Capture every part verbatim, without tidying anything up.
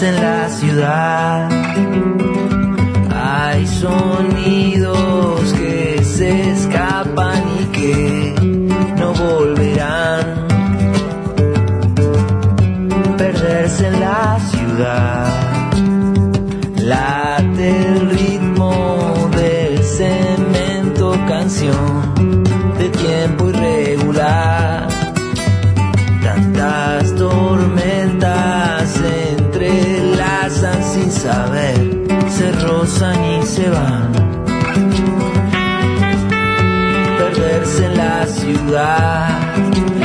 perderse en la ciudad. Hay sonidos que se escapan y que no volverán. Perderse en la ciudad, late el ritmo del cemento, canción de tiempo irregular. Tantas tormentas se entrelazan sin saber, se rozan y se van. Perderse en la ciudad,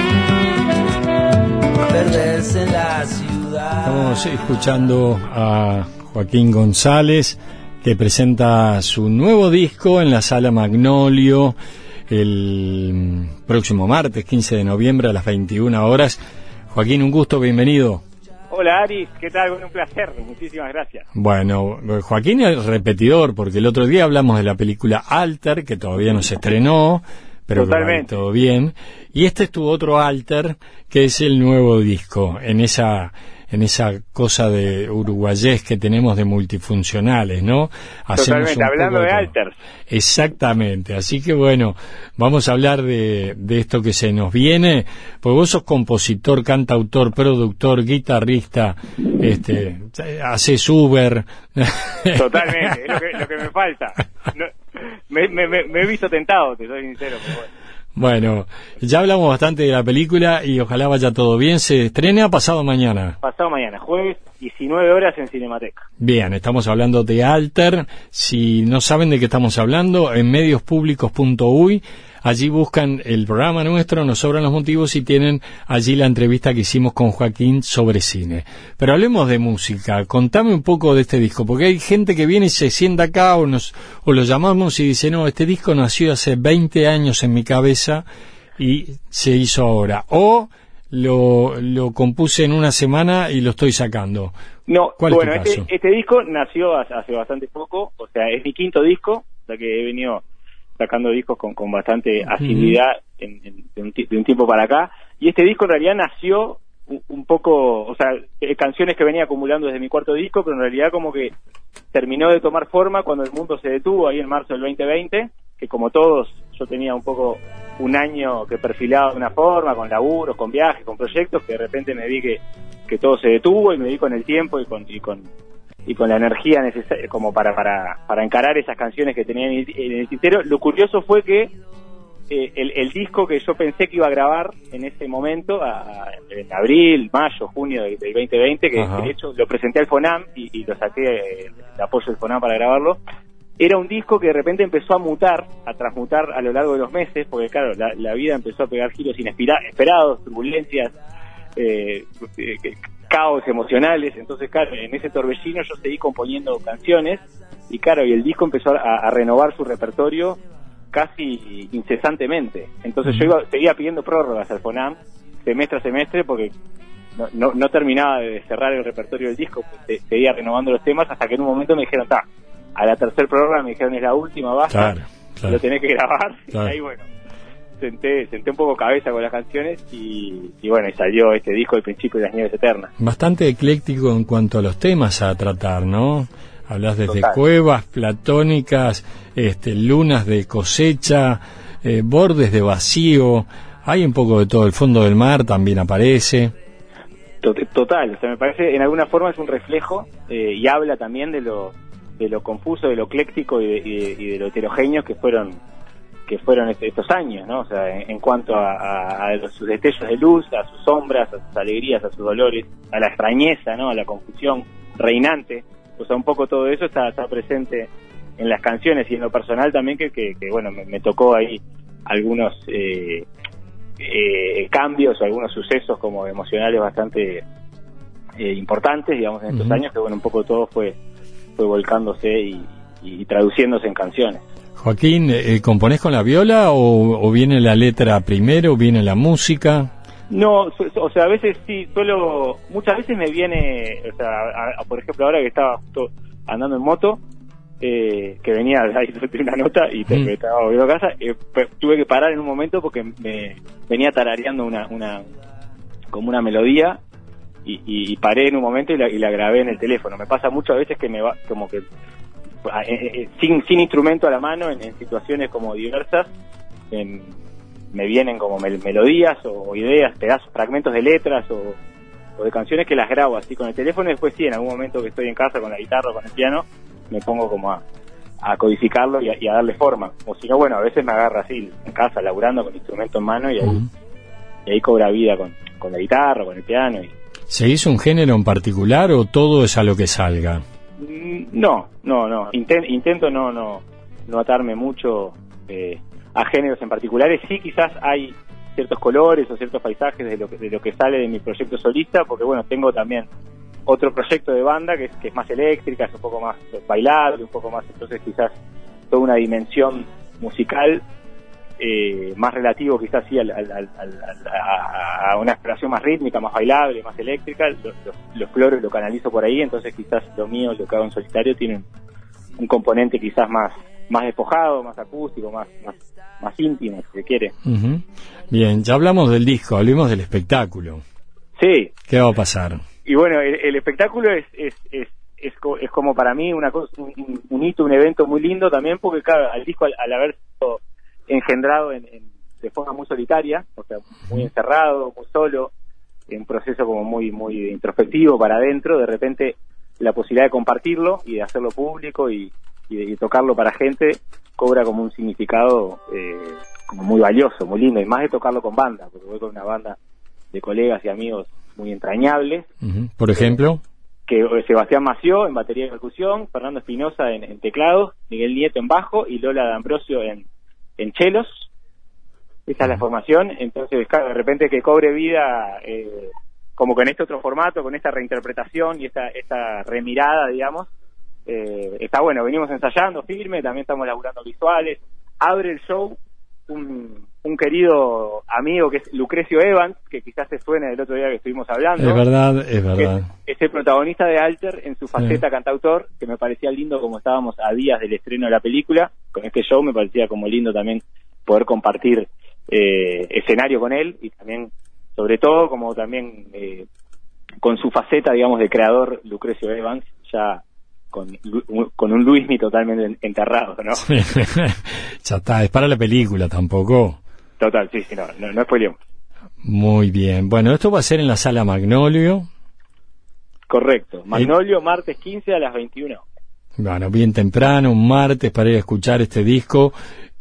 perderse en la ciudad. Estamos escuchando a Joaquín González, que presenta su nuevo disco en la Sala Magnolio el próximo martes quince de noviembre a las veintiuna horas. Joaquín, un gusto, bienvenido. Hola Aris, ¿qué tal? Bueno, un placer, muchísimas gracias. Bueno, Joaquín es repetidor, porque el otro día hablamos de la película Alter, que todavía no se estrenó, pero totalmente, todo bien. Y este es tu otro Alter, que es el nuevo disco, en esa en esa cosa de uruguayés que tenemos de multifuncionales, ¿no? Hacemos totalmente, hablando de, de Alters. Exactamente, así que bueno, vamos a hablar de, de esto que se nos viene, porque vos sos compositor, cantautor, productor, guitarrista, este, haces Uber. Totalmente, es lo que, lo que me falta. No, me, me, me, me he visto tentado, te soy sincero, pero bueno. Bueno, ya hablamos bastante de la película y ojalá vaya todo bien. Se estrena pasado mañana. Pasado mañana, jueves, diecinueve horas en Cinemateca. Bien, estamos hablando de Alter. Si no saben de qué estamos hablando, en medios públicos punto uy, allí buscan el programa nuestro, Nos Sobran los Motivos, y tienen allí la entrevista que hicimos con Joaquín sobre cine. Pero hablemos de música. Contame un poco de este disco, porque hay gente que viene y se sienta acá o, nos, o lo llamamos y dice, no, este disco nació hace veinte años en mi cabeza y se hizo ahora. O lo, lo compuse en una semana y lo estoy sacando. No, ¿Cuál bueno, es tu este, caso? este disco nació hace, hace bastante poco, o sea, es mi quinto disco, o sea que he venido sacando discos con, con bastante asiduidad uh-huh. en, en, de, un, de un tiempo para acá, y este disco en realidad nació un, un poco, o sea, eh, canciones que venía acumulando desde mi cuarto disco, pero en realidad como que terminó de tomar forma cuando el mundo se detuvo ahí en marzo del veinte veinte, que como todos yo tenía un poco un año que perfilaba de una forma, con laburos, con viajes, con proyectos, que de repente me vi que, que todo se detuvo y me vi con el tiempo y con... Y con y con la energía necesaria como para, para, para encarar esas canciones que tenía en el, en el tintero. Lo curioso fue que eh, el, el disco que yo pensé que iba a grabar en ese momento, a, a, en abril, mayo, junio del, del veinte veinte, que Ajá. de hecho lo presenté al FONAM y, y lo saqué, eh, el apoyo del FONAM para grabarlo, era un disco que de repente empezó a mutar, a transmutar a lo largo de los meses, porque claro, la, la vida empezó a pegar giros inesperados, turbulencias, eh, eh, caos emocionales. Entonces claro, en ese torbellino yo seguí componiendo canciones y claro, y el disco empezó a, a renovar su repertorio casi incesantemente. Entonces yo iba, seguía pidiendo prórrogas al FONAM semestre a semestre porque no, no, no terminaba de cerrar el repertorio del disco, pues seguía renovando los temas hasta que en un momento me dijeron, ta, a la tercer prórroga me dijeron, es la última, basta, claro, claro. lo tenés que grabar. Claro. Y ahí bueno, senté, senté un poco cabeza con las canciones y, y bueno, y salió este disco, El Principio de las Nieves Eternas. Bastante ecléctico en cuanto a los temas a tratar, ¿no? Hablas desde Total. Cuevas platónicas, este, lunas de cosecha, eh, bordes de vacío, hay un poco de todo. El fondo del mar también aparece. Total, o sea, me parece, en alguna forma es un reflejo eh, y habla también de lo de lo confuso, de lo ecléctico y de, y de, y de lo heterogéneo que fueron que fueron estos años, ¿no? O sea, en, en cuanto a, a, a los, sus destellos de luz, a sus sombras, a sus alegrías, a sus dolores, a la extrañeza, ¿no? A la confusión reinante. O sea, un poco todo eso está, está presente en las canciones y en lo personal también, que, que, que bueno, me, me tocó ahí algunos eh, eh, cambios, algunos sucesos como emocionales bastante eh, importantes, digamos, en estos uh-huh. años, que bueno, un poco todo fue, fue volcándose y, y traduciéndose en canciones. Joaquín, eh, ¿componés con la viola o, o viene la letra primero, viene la música? No, o sea, a veces sí, solo, muchas veces me viene, o sea, a, a, por ejemplo, ahora que estaba justo andando en moto, eh, que venía ahí de una nota y te, mm. me estaba volviendo a casa, eh, tuve que parar en un momento porque me venía tarareando una, una, como una melodía, y, y, y paré en un momento y la, y la grabé en el teléfono. Me pasa muchas veces que me va como que eh, eh, sin sin instrumento a la mano en, en situaciones como diversas en, me vienen como mel- melodías o, o ideas, pedazos, fragmentos de letras o, o de canciones que las grabo así con el teléfono, y después sí, en algún momento que estoy en casa con la guitarra o con el piano, me pongo como a, a codificarlo y a, y a darle forma. O si no, bueno, a veces me agarra así en casa, laburando con el instrumento en mano, y ahí, uh-huh. y ahí cobra vida con, con la guitarra, con el piano. Y... ¿Se hizo un género en particular o todo es a lo que salga? No, no, no. Intent, intento no, no, no atarme mucho eh, a géneros en particulares. Sí, quizás hay ciertos colores o ciertos paisajes de lo que, de lo que sale de mi proyecto solista, porque bueno, tengo también otro proyecto de banda que es, que es más eléctrica, es un poco más bailable, un poco más, entonces quizás toda una dimensión musical eh, más relativo quizás sí al, al, al, al, a, a una exploración más rítmica, más bailable, más eléctrica, lo, lo, lo exploro y lo canalizo por ahí, entonces quizás lo mío, lo que hago en solitario tiene un componente quizás más más despojado, más acústico, más más, más íntimo, si se quiere. Uh-huh. Bien, ya hablamos del disco, hablemos del espectáculo. Sí. ¿Qué va a pasar? Y bueno, el, el espectáculo es es, es es es como para mí una cosa, un, un hito, un evento muy lindo también, porque claro, al disco al, al haber sido engendrado en, en, de forma muy solitaria, o sea, muy encerrado, muy solo, en un proceso como muy muy introspectivo para adentro, de repente la posibilidad de compartirlo y de hacerlo público y, y, de, y tocarlo para gente cobra como un significado eh, como muy valioso, muy lindo, y más de tocarlo con banda, porque voy con una banda de colegas y amigos muy entrañables. Uh-huh. ¿Por ejemplo? Que Sebastián Mació en batería y percusión, Fernando Espinosa en, en teclados, Miguel Nieto en bajo y Lola D'Ambrosio en, en chelos. Esa es la formación. Entonces, claro, de repente que cobre vida eh, como con este otro formato, con esta reinterpretación y esta, esta remirada, digamos, eh, está bueno. Venimos ensayando firme, también estamos laburando visuales. Abre el show un, un querido amigo que es Lucrecio Evans, que quizás se suene del otro día que estuvimos hablando. Es verdad, es verdad. Es, es el protagonista de Alter en su faceta sí. cantautor, que me parecía lindo como estábamos a días del estreno de la película. Con este show me parecía como lindo también poder compartir eh, escenario con él, y también, sobre todo, como también eh, con su faceta, digamos, de creador, Lucrecio Evans, ya con, con un Luismi totalmente enterrado, ¿no? Ya está, es para la película tampoco. Total, sí, sí, no, no, no spoilemos. Muy bien, bueno, esto va a ser en la Sala Magnolio. Correcto, Magnolio, el... martes quince a las veintiuna. Bueno, bien temprano, un martes, para ir a escuchar este disco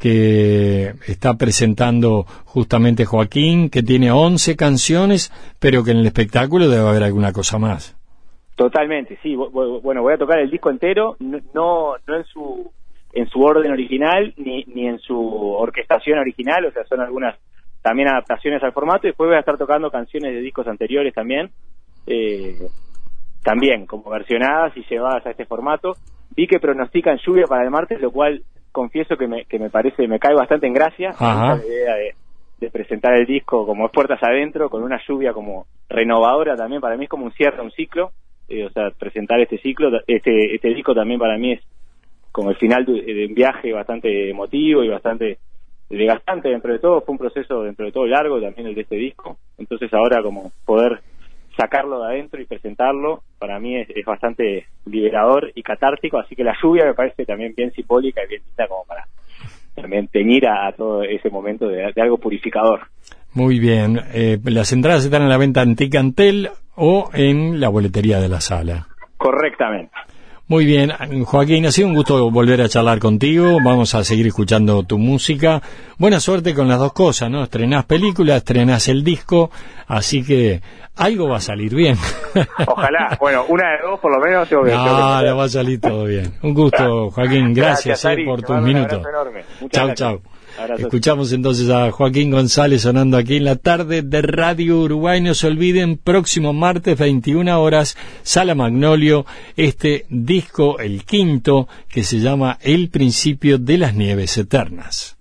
que está presentando justamente Joaquín, que tiene once canciones, pero que en el espectáculo debe haber alguna cosa más. Totalmente, sí. Bueno, voy a tocar el disco entero, no no en su en su orden original, ni ni en su orquestación original, o sea, son algunas también adaptaciones al formato, y después voy a estar tocando canciones de discos anteriores también, eh, también como versionadas y llevadas a este formato. Vi que pronostican lluvia para el martes, lo cual confieso que me que me parece, me cae bastante en gracia. La idea de, de presentar el disco como puertas adentro, con una lluvia como renovadora también, para mí es como un cierre, un ciclo. Eh, o sea, presentar este ciclo, este este disco también para mí es como el final de, de un viaje bastante emotivo y bastante desgastante dentro de todo. Fue un proceso dentro de todo largo también el de este disco. Entonces ahora como poder sacarlo de adentro y presentarlo, para mí es, es bastante liberador y catártico, así que la lluvia me parece también bien simbólica y bien linda como para también teñir a, a todo ese momento de, de algo purificador. Muy bien, eh, las entradas están a la venta en Ticantel o en la boletería de la sala. Correctamente. Muy bien, Joaquín, ha sido un gusto volver a charlar contigo, vamos a seguir escuchando tu música. Buena suerte con las dos cosas, ¿no? Estrenás película, estrenás el disco, así que algo va a salir bien. Ojalá, bueno, una de dos por lo menos tengo que... No, le va a salir todo bien. Un gusto, Joaquín, gracias, gracias eh, por tus minutos. Chau, chau. Abrazo. Escuchamos entonces a Joaquín González sonando aquí en la tarde de Radio Uruguay. No se olviden, próximo martes, veintiuna horas, Sala Magnolio, este disco, el quinto, que se llama El Principio de las Nieves Eternas.